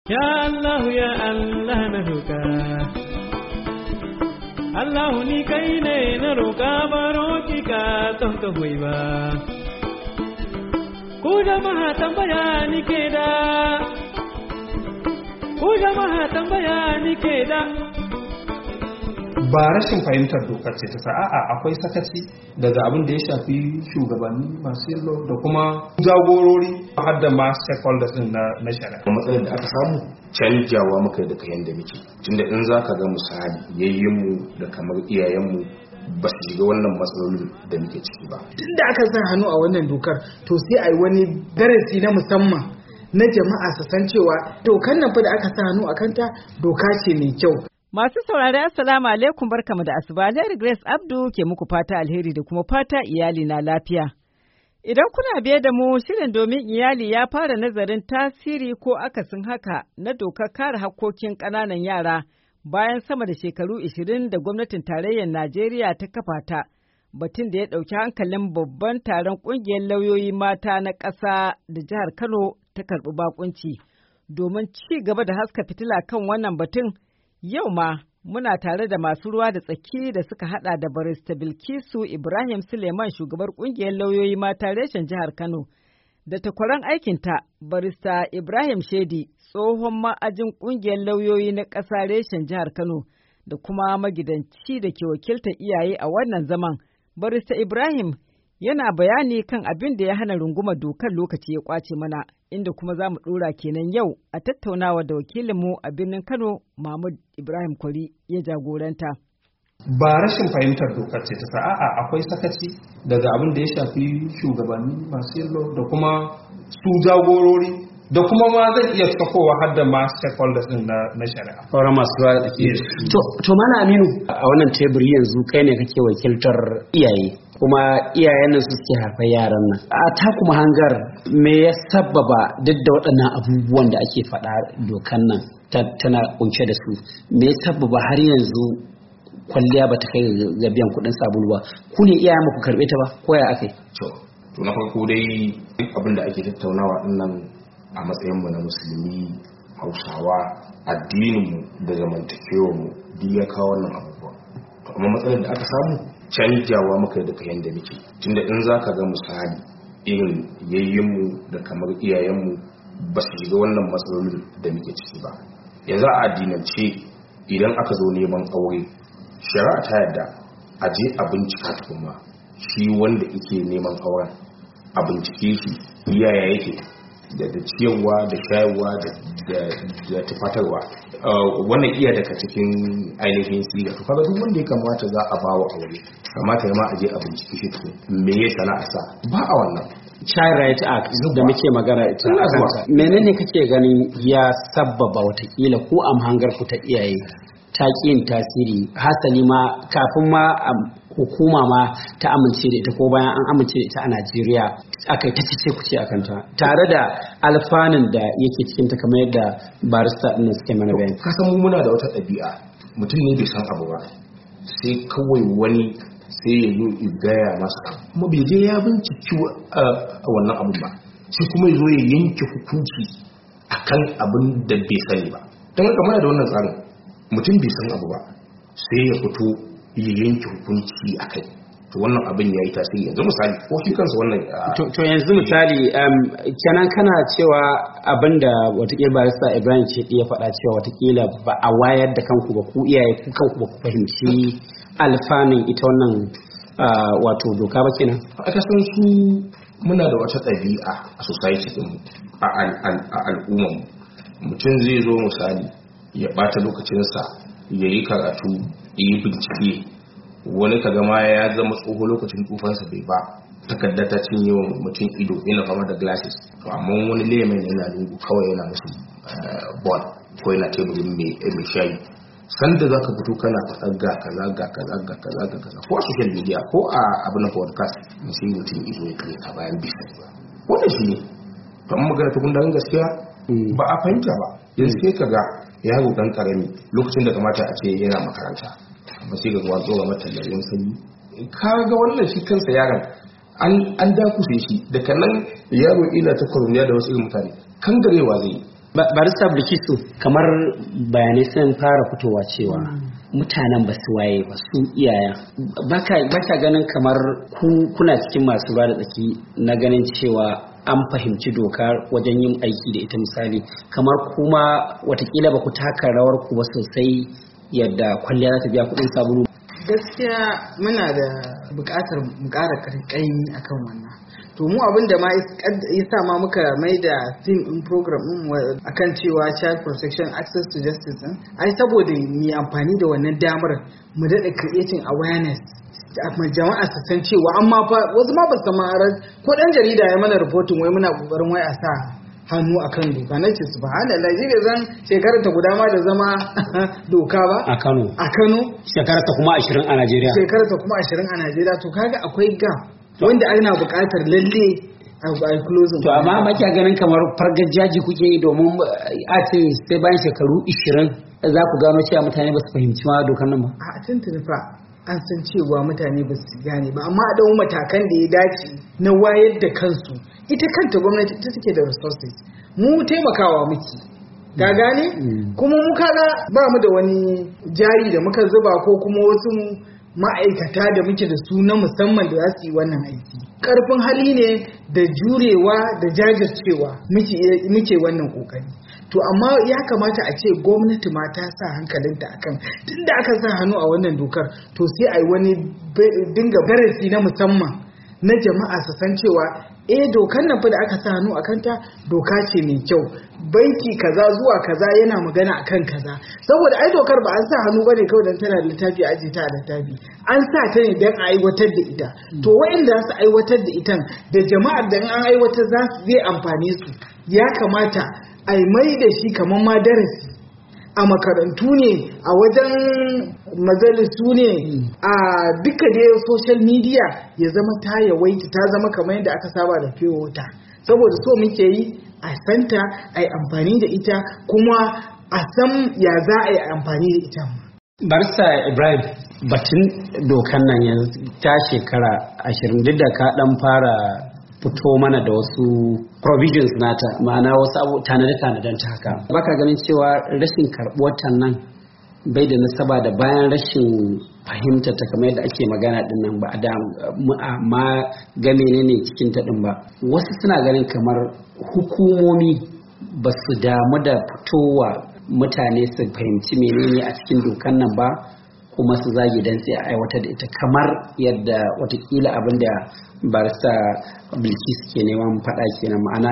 Ya Allah na roƙa. Allah ni kai ne na roƙa baro ki ka ton ka hoyi ba. Ku jama'a tambaya ni ke da. Ku jama'a tambaya ni ke da. Ba rashin fahimtar dokar ce ta a'a akwai sakaci daga abin da ya shafi shugabanni masu yallo da kuma jagorori har da ma stakeholders din na shari'a. Matsalar da aka samu canjawa muka da kayan da muke tunda in zaka ga misali yayyinmu da kamar iyayenmu ba su shiga wannan matsalolin da muke ciki ba. Tunda aka sa hannu a wannan dokar to sai a yi wani darasi na musamman na jama'a su san cewa dokar nan fa da aka sa hannu a kanta doka ce mai kyau. Masu saurari assalamu alaikum barkamu da asuba. Alheri Grace Abdu ke muku fata alheri da kuma fata iyali na lafiya. Idan kuna biye da mu shirin domin iyali ya fara nazarin tasiri ko akasin haka na dokar kare hakkokin ƙananan yara bayan sama da shekaru 20 da gwamnatin tarayyar Najeriya ta kafa ta, batun da ya ɗauki hankalin babban taron ƙungiyar lauyoyi mata na ƙasa da jihar Kano ta karɓi bakunci. Domin ci gaba da haska fitila kan wannan batun, yau ma muna tare da masu ruwa da tsaki da suka hada da barista Bilkisu Ibrahim Suleiman shugabar kungiyar lauyoyi mata reshen jihar Kano da takwaran aikinta barista Ibrahim Shedi tsohon ma'ajin kungiyar lauyoyi na ƙasa reshen jihar Kano da kuma magidanci da ke wakiltar iyaye a wannan zaman. Barista Ibrahim yana bayani kan abin da ya hana rungumar dokar lokaci ya kwace mana, inda kuma za mu ɗora kenan yau a tattaunawa da wakilinmu a birnin Kano Mahmud Ibrahim Kwari ya jagoranta. Ba rashin fahimtar dokar ce ta a'a akwai sakaci daga abin da ya shafi shugabanni masu yallo da kuma su jagorori da kuma ma zai iya tsakowa har da ma stakeholders din na shari'a. Sauran masu ruwa da tsaki. To mana Aminu a wannan teburi yanzu kai ne kake wakiltar iyaye kuma iyayen nan su suke haifar yaran nan. A ta kuma hangar me ya sababa duk da waɗannan abubuwan da ake faɗa dokan nan tana kunshe da su, me ya sababa har yanzu kwalliya ba ta kai ga biyan kuɗin sabulu ba? Ku ne iyayen mu ku karɓe ta ba ko ya akai? To na farko dai abin da ake tattaunawa din nan a matsayinmu na musulmi Hausawa addininmu da zamantakewarmu duk ya kawo wannan abubuwa. To amma matsalar da aka samu canjawa muka da kayan da muke tunda in zaka ga misali irin yayyinmu da kamar iyayenmu ba su shiga wannan matsalolin da muke ciki ba. Yanzu a addinance idan aka zo neman aure shari'a ta yadda a je a bincika tukuna shi wanda yake neman auren a bincike shi iyaya yake da ciyarwa da shayarwa da tufatarwa wannan iya daga cikin ainihin siga to kaga duk wanda ya kamata za a bawa aure kamata ya ma a je a bincike shi to me ya sana'arsa ba a wannan Child Right Act da muke magana ita menene kake ganin ya sabbaba watakila ko a mahangar ku ta iyaye ta yin tasiri hasali ma kafin ma hukuma ma ta amince da ita ko bayan an amince da ita a Najeriya aka yi ta cece kuce a kanta tare da alfanun da yake cikin ta kamar yadda barista ɗin suke mana bayani. Ka san mu muna da wata ɗabi'a mutum ne bai san abu ba sai kawai wani sai ya zo ya gaya masa kuma bai je ya binciki wannan abun ba sai kuma ya zo ya yanke hukunci akan abin da bai sani ba. Don haka muna da wannan tsarin mutum bai san abu ba sai ya fito ya yanke hukunci a kai to wannan abin ya yi tasiri yanzu misali ko shi kansa wannan to yanzu misali kenan kana cewa abinda watakila barista Ibrahim ce ya faɗa cewa watakila ba a wayar da kanku ba ku iyaye ku kanku ba ku fahimci alfanun ita wannan wato doka ba kenan. Aka san su muna da wata ɗabi'a a society din a al'ummar mutum zai zo misali ya ɓata lokacinsa ya yi karatu ya yi bincike wani kaga ma ya zama tsoho lokacin tufansa bai ba takarda ta cinye wa mutum ido yana fama da glasses to amma wani lemon yana lungu kawai yana musu board ko yana teburin mai shayi sanda za ka fito kana faɗa ga kaza ga kaza ga kaza ga kaza ko a social media ko a abin na podcast sai mutum izo ya kare ta bayan bisa wannan shi ne to amma magana ta gundarin gaskiya ba a fahimta ba yanzu sai ka ga yaro dan karami lokacin da kamata a ce yana makaranta amma sai ga zuwa tsoga mata lalin sanyi ka ga wannan shi kansa yaron an dakuse shi daga nan yaro ina ta kwaruniya da wasu irin mutane kan garewa zai barista Bilkisu, kamar bayanai sun fara fitowa cewa mutanen ba su waye ba su iyayen baka ganin kamar kuna cikin masu ba da tsaki na ganin cewa an fahimci doka wajen yin aiki da ita, misali kamar kuma watakila ba ku taka rawar ku ba sosai yadda kwalliya za ta biya kuɗin sabulu. Gaskiya muna da buƙatar mu ƙara ƙarƙaimi akan wannan. To mu abin da ma ya sa ma muka mai da theme in program din akan cewa child protection access to justice din, ai saboda mu amfani da wannan damar mu daɗa creating awareness jama'a su san cewa amma fa wasu ma ba su samarar ko dan jarida ya mana reporting wai muna kokarin wai a sa hannu akan doka na ce subhanallah ji bai zan shekarar ta guda ma da zama doka ba a Kano shekarar ta kuma 20 a Najeriya to kaga akwai gap wanda ana buƙatar lalle a closing. To amma makiya ganin kamar fargajaji kuke yi domin a ce sai bayan shekaru 20 za ku gano cewa mutane ba su fahimci ma dokar nan ba. A tuntuni fa an san cewa mutane ba su gane ba, amma a ɗau matakan da ya dace na wayar da kansu. Ita kanta gwamnati ita take da resources, mu taimakawa muke. Ka gane? Kuma mu kaga ba mu da wani jari da muka zuba ko kuma wasu ma'aikata da muke da su na musamman da za su yi wannan aiki. Karfin hali ne da jurewa da jajircewa muke wannan kokari. To amma ya kamata a ce gwamnati ma ta sa hankalinta akan tunda aka sa hannu a wannan dokar, to sai a yi wani dinga darasi na musamman na jama'a su san cewa dokar nan fa da aka sa hannu akan ta doka ce mai kyau, banki kaza zuwa kaza yana magana akan kaza, saboda ai dokar ba an sa hannu bane kawai dan tana da littafi a aje ta a littafi, an sa ta ne dan a aiwatar da ita. To wa'inda za su aiwatar da ita da jama'ar da an aiwatar zai amfane su, ya kamata a mai da shi kamar ma darasi a makarantu ne, a wajen majalisu ne, a duka dai social media ya zama ta yawaita, ta zama kamar yadda aka saba da fiye wuta, saboda so muke yi a santa, a yi amfani da ita, kuma a san ya za a yi amfani da ita. Barista Ibrahim, batun dokan nan yanzu ta shekara 20 duk da ka dan fara fito mana da wasu provisions nata, ma'ana wasu abu tanade-tanaden ta haka. Baka ganin cewa rashin karɓuwar nan bai da nasaba da bayan rashin fahimtar ta kamar yadda ake magana din nan ba da ma ga menene cikin ta din ba. Wasu suna ganin kamar hukumomi ba su damu da fitowa mutane su fahimci menene a cikin dokan nan ba, kuma su zagi dan sai a aiwatar da ita kamar yadda watakila abinda barista Bilkisu ke neman faɗa kenan, ma'ana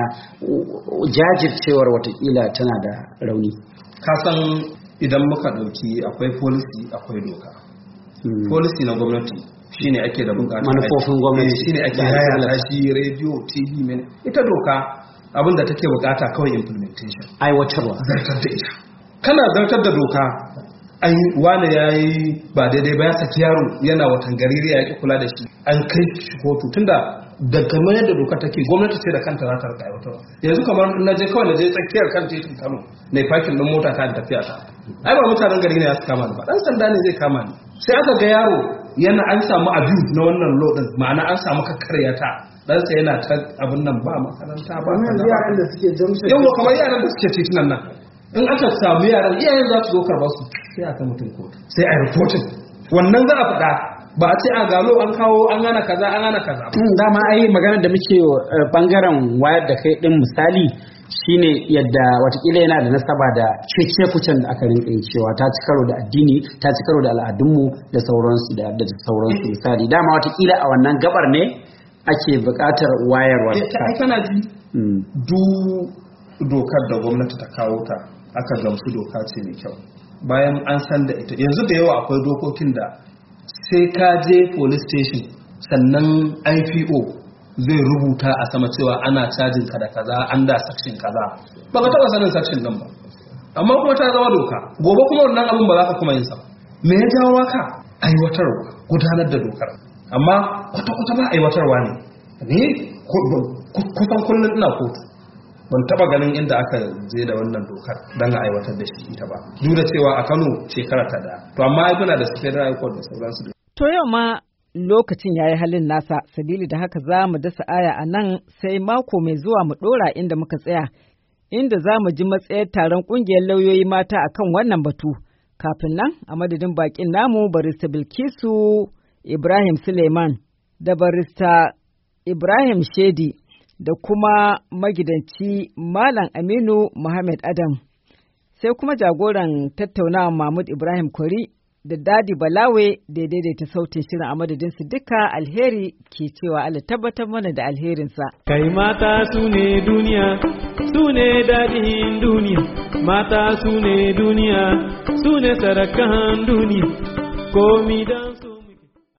jajircewar watakila tana da rauni. Kasan idan muka ɗauki akwai policy akwai doka. Policy na gwamnati shine ake da bukata, manufofin gwamnati shine ake yaya shi radio TV ita doka abinda take bukata kawai implementation, aiwatarwa, zartar da ita. Kana zartar da doka wani ya yi ba daidai ba, ya saki yaro yana watan gariri ya ki kula da shi, an kai shi kotu, tunda da kamar yadda doka take gwamnati ce da kanta za ta rika aiwatarwa. Yanzu kamar na je kawai na je tsakiyar kan titin Kano na fakin din mota ta tafiya ta, ai ba mutanen gari ne ya su kama ni ba, dan sanda ne zai kama ni. Sai aka ga yaro yana an samu abuse na wannan law din, ma'ana an samu kakkarya ta, dan sai yana ta abin nan ba makaranta ba. Wannan yaran da suke jamshin, yawa kamar yaran da suke titunan nan, in aka samu yaran iyayen za su zo karba su, sai aka mutum kotu, sai a reporting wannan za a faɗa, ba a ce a gano an kawo an gana kaza an gana kaza. Dama ai maganar da muke bangaren wayar da kai din misali shine yadda watakila yana da nasaba da cece-kucen da aka rinka yi cewa ta ci karo da addini, ta ci karo da al'adunmu da sauransu da sauransu. Misali dama watakila a wannan gabar ne ake buƙatar wayarwa. Kana ji dokar da gwamnati ta kawo ta aka gamsu doka ce mai kyau, bayan an san da ita yanzu da yawa akwai dokokin da sai ka je police station sannan IPO zai rubuta a sama cewa ana cajin ka da kaza, an da section kaza, ba ka taba sanin section din ba, amma kuma ta zama doka, gobe kuma wannan abin ba za ka kuma yin sa. Me ya jawo ka? Aiwatarwa, gudanar da dokar, amma kwata-kwata ba aiwatarwa ne kusan kullum ina kotu, ban taba ganin inda aka je da wannan dokar don a aiwatar da shi ita ba, duk da cewa a Kano shekara ta da, to amma yana da federal court da sauransu. To yau ma lokacin ya yi halin nasa, sabili da haka za mu dasa aya a nan sai mako mai zuwa mu ɗora inda muka tsaya. inda za mu ji matsayar taron ƙungiyar lauyoyi mata akan wannan batu. Kafin nan, a madadin baƙin namu barista Bilkisu Ibrahim Suleiman da barista Ibrahim Shedi da kuma magidanci Malam Aminu Muhammad Adam. Sai kuma jagoran tattaunawa Mahmud Ibrahim Kwari da Dadi Balawe da ya daidaita sautin shirin a madadinsu duka alheri ke cewa Allah tabbatar mana da alherinsa. Kai mata su ne duniya, su ne daɗin duniya, mata su ne duniya, su ne sarakan duniya, komi dan su.